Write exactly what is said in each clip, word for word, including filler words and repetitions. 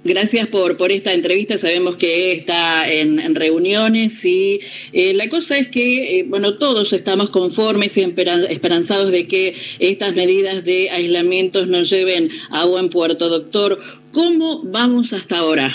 Gracias por, por esta entrevista. Sabemos que está en, en reuniones y eh, la cosa es que, eh, bueno, todos estamos conformes y esperanzados de que estas medidas de aislamiento nos lleven a buen puerto. Doctor, ¿cómo vamos hasta ahora?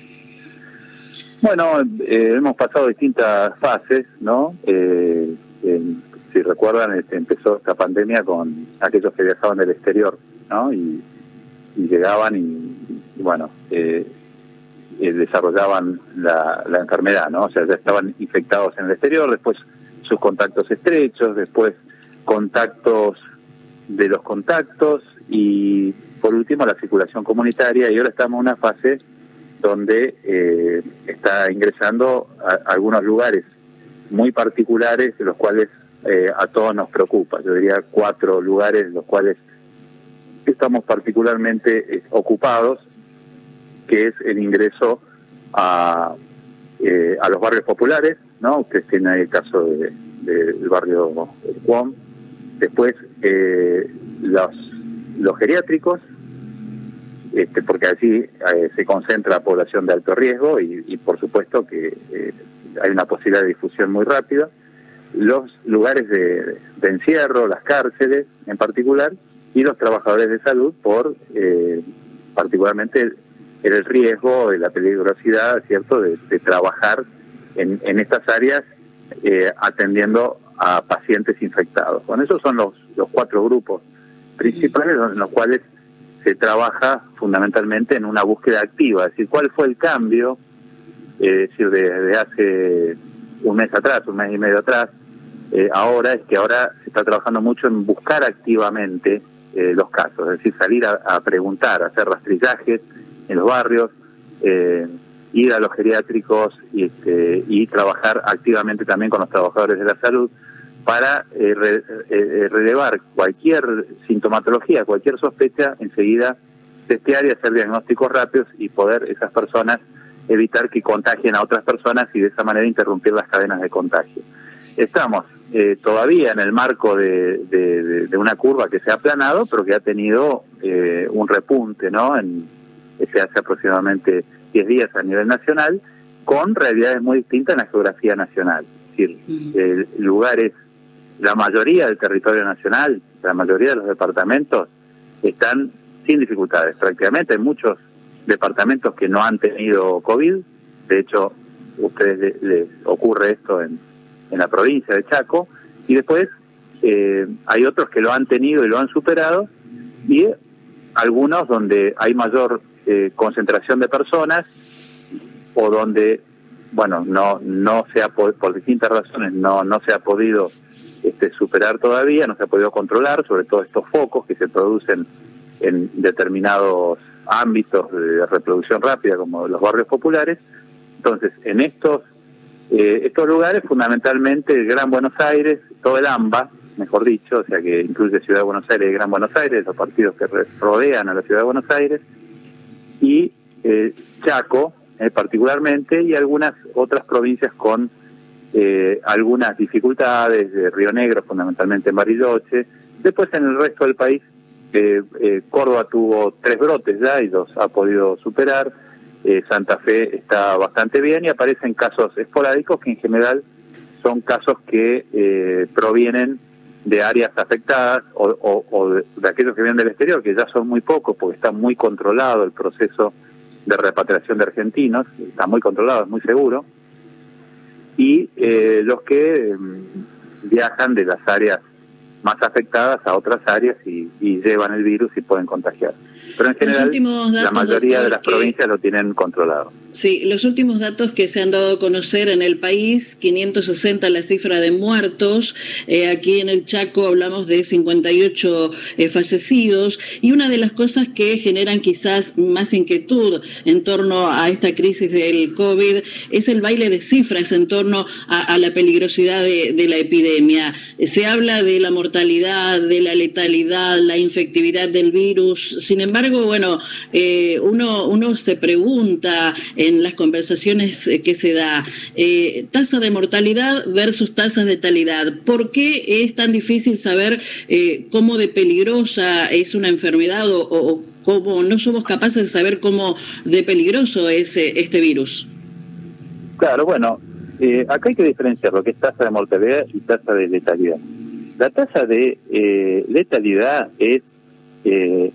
Bueno, eh, hemos pasado distintas fases, ¿no? Eh, eh, si recuerdan, este, empezó esta pandemia con aquellos que viajaban del exterior, ¿no? Y, y llegaban y, y bueno, eh, eh, desarrollaban la, la enfermedad, ¿no? O sea, ya estaban infectados en el exterior, después sus contactos estrechos, después contactos de los contactos y por último la circulación comunitaria, y ahora estamos en una fase donde eh, está ingresando a, a algunos lugares muy particulares, los cuales eh, a todos nos preocupa. Yo diría cuatro lugares los cuales estamos particularmente eh, ocupados, que es el ingreso a, eh, a los barrios populares, ¿no? Ustedes tienen ahí el caso de, de, del barrio Cuom. Después eh, los, los geriátricos, este, porque allí eh, se concentra población de alto riesgo y, y por supuesto que eh, hay una posibilidad de difusión muy rápida. Los lugares de, de encierro, las cárceles en particular, y los trabajadores de salud por eh, particularmente el, el riesgo, la peligrosidad, ¿cierto?, de, de trabajar en, en estas áreas eh, atendiendo a pacientes infectados. Bueno, esos son los, los cuatro grupos principales en los cuales se trabaja fundamentalmente en una búsqueda activa, es decir, cuál fue el cambio, eh, es decir, desde de hace un mes atrás, un mes y medio atrás, eh, ahora es que ahora se está trabajando mucho en buscar activamente eh, los casos, es decir, salir a, a preguntar, a hacer rastrillajes en los barrios, eh, ir a los geriátricos y, este, y trabajar activamente también con los trabajadores de la salud para eh, re, eh, relevar cualquier sintomatología, cualquier sospecha, enseguida testear y hacer diagnósticos rápidos y poder esas personas evitar que contagien a otras personas y de esa manera interrumpir las cadenas de contagio. Estamos eh, todavía en el marco de, de, de, de una curva que se ha aplanado, pero que ha tenido eh, un repunte, ¿no? En, se hace aproximadamente diez días a nivel nacional, con realidades muy distintas en la geografía nacional. Es decir, uh-huh. eh, lugares, la mayoría del territorio nacional, la mayoría de los departamentos están sin dificultades. Prácticamente hay muchos departamentos que no han tenido COVID. De hecho, a ustedes les, les ocurre esto en, en la provincia de Chaco. Y después eh, hay otros que lo han tenido y lo han superado. Y algunos donde hay mayor eh, concentración de personas o donde, bueno, no no se ha por, por distintas razones no no se ha podido este, superar todavía, no se ha podido controlar, sobre todo estos focos que se producen en determinados ámbitos de reproducción rápida como los barrios populares. Entonces, en estos eh, estos lugares, fundamentalmente el Gran Buenos Aires, todo el AMBA, mejor dicho, o sea que incluye Ciudad de Buenos Aires y Gran Buenos Aires, los partidos que rodean a la Ciudad de Buenos Aires, y eh, Chaco eh, particularmente, y algunas otras provincias con eh, algunas dificultades, de Río Negro fundamentalmente en Bariloche. Después en el resto del país, eh, eh, Córdoba tuvo tres brotes ya y los ha podido superar, eh, Santa Fe está bastante bien y aparecen casos esporádicos que en general son casos que eh, provienen de áreas afectadas o, o, o de, de aquellos que vienen del exterior, que ya son muy pocos porque está muy controlado el proceso de repatriación de argentinos, está muy controlado, es muy seguro, y eh, los que eh, viajan de las áreas más afectadas a otras áreas y, y llevan el virus y pueden contagiar. Pero en general, datos, la mayoría doctor, de las que... provincias lo tienen controlado. Sí, los últimos datos que se han dado a conocer en el país, quinientos sesenta la cifra de muertos, eh, aquí en el Chaco hablamos de cincuenta y ocho eh, fallecidos, y una de las cosas que generan quizás más inquietud en torno a esta crisis del COVID es el baile de cifras en torno a, a la peligrosidad de, de la epidemia. Se habla de la mortalidad, de la letalidad, la infectividad del virus. Sin embargo, bueno, eh, uno, uno se pregunta en las conversaciones que se da, eh, tasa de mortalidad versus tasas de letalidad. ¿Por qué es tan difícil saber eh, cómo de peligrosa es una enfermedad o, o cómo no somos capaces de saber cómo de peligroso es este virus. Claro, bueno, eh, acá hay que diferenciar lo que es tasa de mortalidad y tasa de letalidad. La tasa de eh, letalidad es, eh,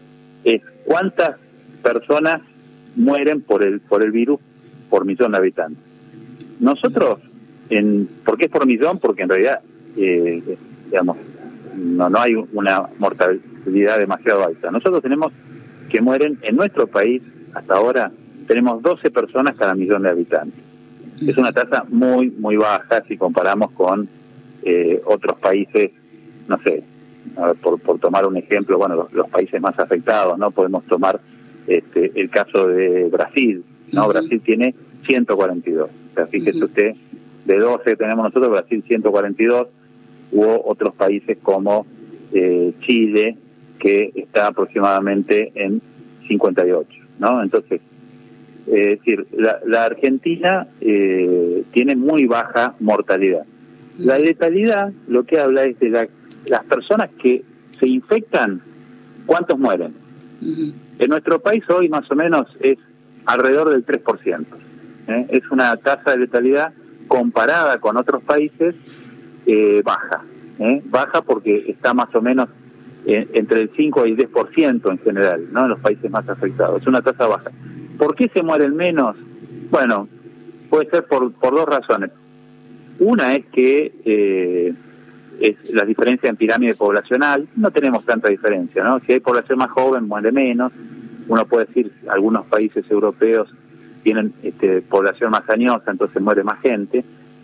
es cuántas personas mueren por el por el virus por millón de habitantes. Nosotros, en ¿por qué es por millón? Porque en realidad, eh, digamos, no, no hay una mortalidad demasiado alta. Nosotros tenemos que mueren en nuestro país, hasta ahora, tenemos doce personas cada millón de habitantes. Es una tasa muy, muy baja si comparamos con eh, otros países, no sé, a ver, por, por tomar un ejemplo, bueno, los, los países más afectados, ¿no? Podemos tomar este, el caso de Brasil, ¿no? Uh-huh. Brasil tiene ciento cuarenta y dos. O sea, fíjese uh-huh. usted, de doce que tenemos nosotros, Brasil ciento cuarenta y dos, hubo otros países como eh, Chile, que está aproximadamente en cincuenta y ocho, ¿no? Entonces, eh, es decir, la, la Argentina eh, tiene muy baja mortalidad. La letalidad lo que habla es de la, las personas que se infectan, ¿cuántos mueren? Uh-huh. En nuestro país hoy más o menos es alrededor del tres por ciento. ¿eh? Es una tasa de letalidad comparada con otros países eh, baja. ¿eh? Baja porque está más o menos eh, entre el cinco y el diez por ciento en general, ¿no? En los países más afectados. Es una tasa baja. ¿Por qué se mueren menos? Bueno, puede ser por, por dos razones. Una es que eh, es la diferencia en pirámide poblacional. No tenemos tanta diferencia, ¿no? Si hay población más joven, muere menos. Uno puede decir, algunos países europeos tienen este, población más añosa, entonces muere más gente.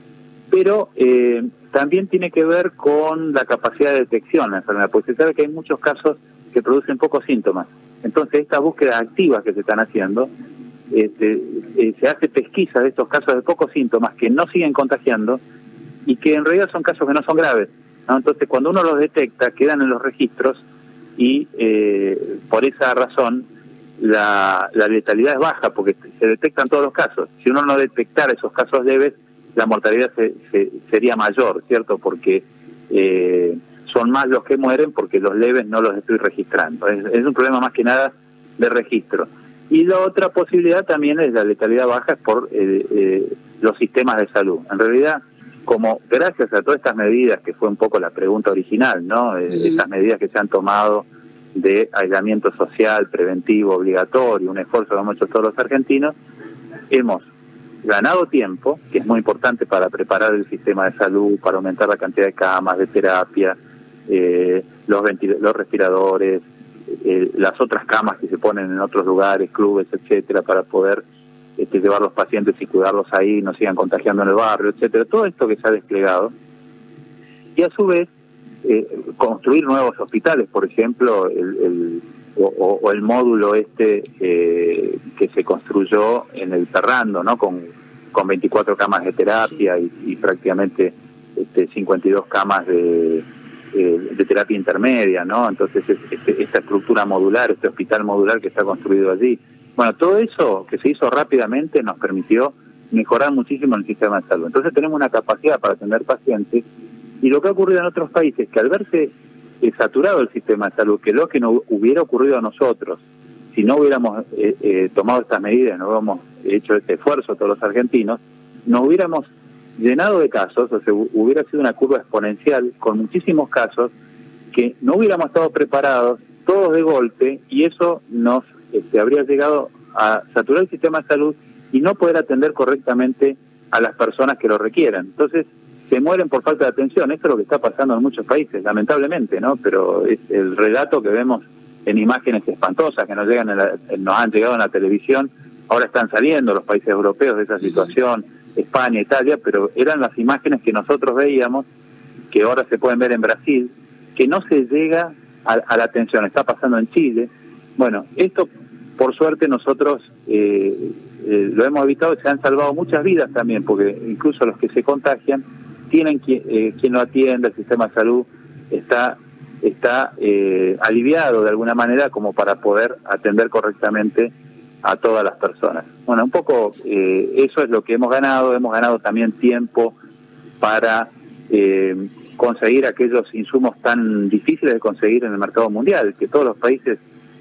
Pero eh, también tiene que ver con la capacidad de detección de la enfermedad, porque se sabe que hay muchos casos que producen pocos síntomas. Entonces, estas búsquedas activas que se están haciendo, este, eh, se hace pesquisa de estos casos de pocos síntomas que no siguen contagiando y que en realidad son casos que no son graves, ¿no? Entonces, cuando uno los detecta, quedan en los registros y eh, por esa razón la, la letalidad es baja, porque se detectan todos los casos. Si uno no detectara esos casos leves, la mortalidad se, se, sería mayor, ¿cierto? Porque eh, son más los que mueren porque los leves no los estoy registrando. Es, es un problema más que nada de registro. Y la otra posibilidad también es la letalidad baja es por eh, eh, los sistemas de salud. En realidad, como gracias a todas estas medidas, que fue un poco la pregunta original, ¿no? Eh, mm. Estas medidas que se han tomado de aislamiento social, preventivo, obligatorio, un esfuerzo que hemos hecho todos los argentinos, hemos ganado tiempo, que es muy importante para preparar el sistema de salud, para aumentar la cantidad de camas, de terapia, eh, los, ventil- los respiradores, eh, las otras camas que se ponen en otros lugares, clubes, etcétera, para poder este, llevar los pacientes y cuidarlos ahí, no sigan contagiando en el barrio, etcétera. Todo esto que se ha desplegado. Y a su vez, eh, construir nuevos hospitales, por ejemplo, el, el O, o el módulo este eh, que se construyó en el Ferrando, ¿no? Con, con veinticuatro camas de terapia y, y prácticamente este, cincuenta y dos camas de, eh, de terapia intermedia, ¿no? Entonces este, esta estructura modular, este hospital modular que está construido allí. Bueno, todo eso que se hizo rápidamente nos permitió mejorar muchísimo el sistema de salud. Entonces tenemos una capacidad para atender pacientes, y lo que ha ocurrido en otros países, que al verse Eh, saturado el sistema de salud, que lo que no hubiera ocurrido a nosotros si no hubiéramos eh, eh, tomado estas medidas, no hubiéramos hecho este esfuerzo todos los argentinos, nos hubiéramos llenado de casos, o sea, hubiera sido una curva exponencial con muchísimos casos que no hubiéramos estado preparados todos de golpe, y eso nos este, habría llegado a saturar el sistema de salud y no poder atender correctamente a las personas que lo requieran. Entonces se mueren por falta de atención. Esto es lo que está pasando en muchos países, lamentablemente, ¿no? Pero es el relato que vemos en imágenes espantosas que nos llegan en la, nos han llegado en la televisión. Ahora están saliendo los países europeos de esa situación, España, Italia, pero eran las imágenes que nosotros veíamos, que ahora se pueden ver en Brasil, que no se llega a, a la atención. Está pasando en Chile. Bueno, esto, por suerte, nosotros eh, eh, lo hemos evitado y se han salvado muchas vidas también, porque incluso los que se contagian tienen quien, eh, quien lo atienda, el sistema de salud está está eh, aliviado de alguna manera como para poder atender correctamente a todas las personas. Bueno, un poco eh, eso es lo que hemos ganado. Hemos ganado también tiempo para eh, conseguir aquellos insumos tan difíciles de conseguir en el mercado mundial, que todos los países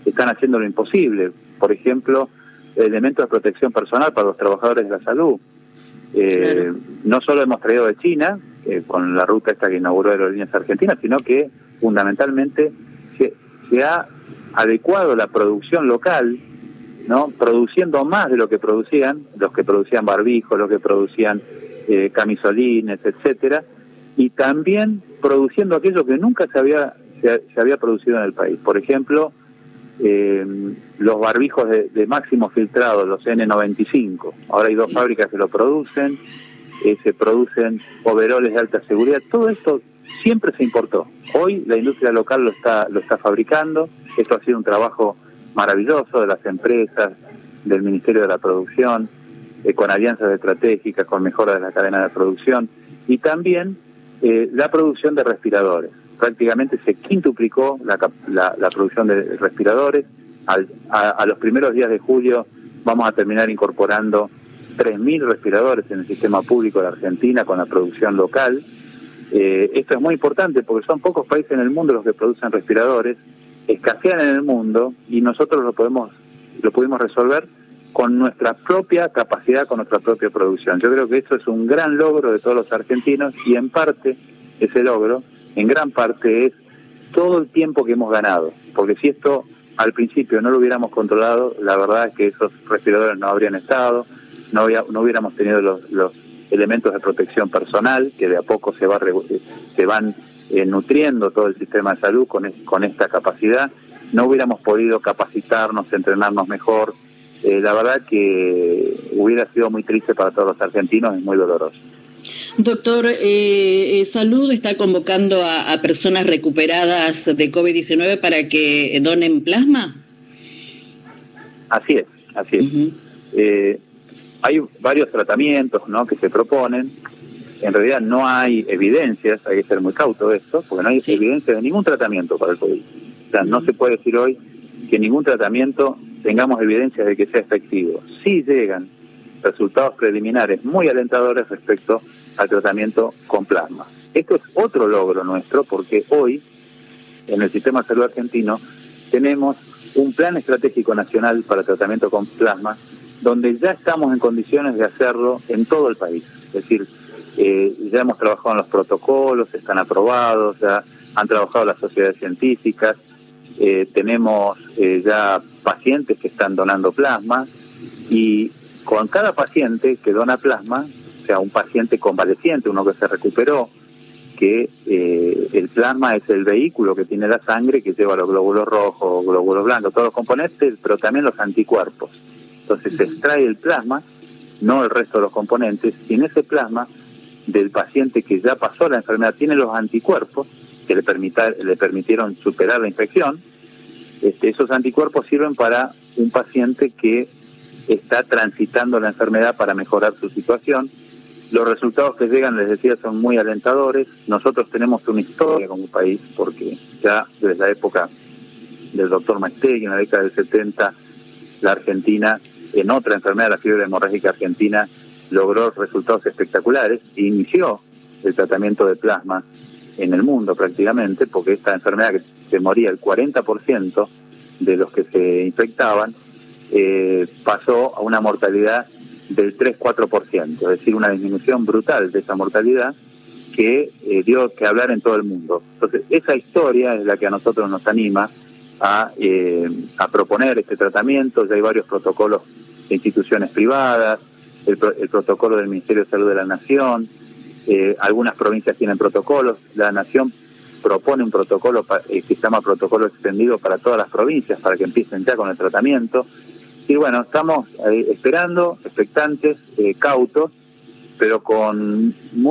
están haciendo lo imposible. Por ejemplo, elementos de protección personal para los trabajadores de la salud. Eh, claro. No solo hemos traído de China, eh, con la ruta esta que inauguró Aerolíneas Argentinas, sino que fundamentalmente se, se ha adecuado la producción local, ¿no? Produciendo más de lo que producían, los que producían barbijos, los que producían eh, camisolines, etcétera, y también produciendo aquello que nunca se había se, se había producido en el país. Por ejemplo, eh, los barbijos de, de máximo filtrado, los N noventa y cinco. Ahora hay dos sí. fábricas que lo producen, eh, se producen overoles de alta seguridad. Todo esto siempre se importó. Hoy la industria local lo está lo está fabricando. Esto ha sido un trabajo maravilloso de las empresas, del Ministerio de la Producción, eh, con alianzas estratégicas, con mejoras de la cadena de producción, y también eh, la producción de respiradores. Prácticamente se quintuplicó la, la, la producción de respiradores. Al, a, a los primeros días de julio vamos a terminar incorporando tres mil respiradores en el sistema público de Argentina con la producción local. Eh, esto es muy importante porque son pocos países en el mundo los que producen respiradores, escasean en el mundo y nosotros lo podemos lo pudimos resolver con nuestra propia capacidad, con nuestra propia producción. Yo creo que eso es un gran logro de todos los argentinos y en parte ese logro, en gran parte es todo el tiempo que hemos ganado, porque si esto al principio no lo hubiéramos controlado, la verdad es que esos respiradores no habrían estado, no, había, no hubiéramos tenido los, los elementos de protección personal que de a poco se, va, se van eh, nutriendo todo el sistema de salud con, con esta capacidad. No hubiéramos podido capacitarnos, entrenarnos mejor. Eh, la verdad que hubiera sido muy triste para todos los argentinos y muy doloroso. Doctor, eh, Salud está convocando a, a personas recuperadas de COVID diecinueve para que donen plasma. Así es, así es. Uh-huh. Eh, hay varios tratamientos, ¿no?, que se proponen. En realidad no hay evidencias, hay que ser muy cauto de esto, porque no hay sí. evidencias de ningún tratamiento para el COVID. O sea, no se puede decir hoy que ningún tratamiento tengamos evidencias de que sea efectivo. Sí llegan resultados preliminares muy alentadores respecto al tratamiento con plasma. Esto es otro logro nuestro porque hoy en el sistema de salud argentino tenemos un plan estratégico nacional para tratamiento con plasma donde ya estamos en condiciones de hacerlo en todo el país. Es decir, eh, ya hemos trabajado en los protocolos, están aprobados, ya han trabajado las sociedades científicas, eh, tenemos eh, ya pacientes que están donando plasma y con cada paciente que dona plasma, o sea, un paciente convaleciente, uno que se recuperó, que eh, el plasma es el vehículo que tiene la sangre que lleva los glóbulos rojos, glóbulos blancos, todos los componentes, pero también los anticuerpos. Entonces se extrae el plasma, no el resto de los componentes, y en ese plasma del paciente que ya pasó la enfermedad tiene los anticuerpos que le, permita, le permitieron superar la infección. Este, esos anticuerpos sirven para un paciente que está transitando la enfermedad para mejorar su situación. Los resultados que llegan, les decía, son muy alentadores. Nosotros tenemos una historia como país, porque ya desde la época del doctor Mastegui, en la década del setenta, la Argentina, en otra enfermedad, la fiebre hemorrágica argentina, logró resultados espectaculares e inició el tratamiento de plasma en el mundo prácticamente, porque esta enfermedad que se moría el cuarenta por ciento de los que se infectaban, eh, pasó a una mortalidad del tres a cuatro por ciento, es decir, una disminución brutal de esa mortalidad que eh, dio que hablar en todo el mundo. Entonces, esa historia es la que a nosotros nos anima a, eh, a proponer este tratamiento. Ya hay varios protocolos de instituciones privadas, el, el protocolo del Ministerio de Salud de la Nación, eh, algunas provincias tienen protocolos, la Nación propone un protocolo pa, eh, que se llama protocolo extendido para todas las provincias, para que empiecen ya con el tratamiento. Y bueno, estamos eh, esperando, expectantes, eh, cautos, pero con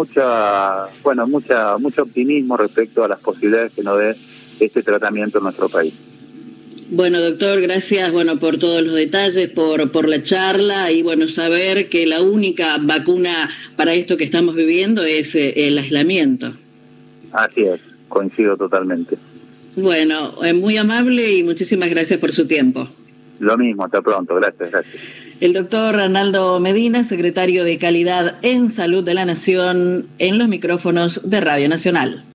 mucha, bueno, mucha, mucho optimismo respecto a las posibilidades que nos dé este tratamiento en nuestro país. Bueno, doctor, gracias, bueno, por todos los detalles, por por la charla y bueno, saber que la única vacuna para esto que estamos viviendo es eh, el aislamiento. Así es, coincido totalmente. Bueno, eh, muy amable y muchísimas gracias por su tiempo. Lo mismo, hasta pronto, gracias, gracias. El doctor Arnaldo Medina, secretario de Calidad en Salud de la Nación, en los micrófonos de Radio Nacional.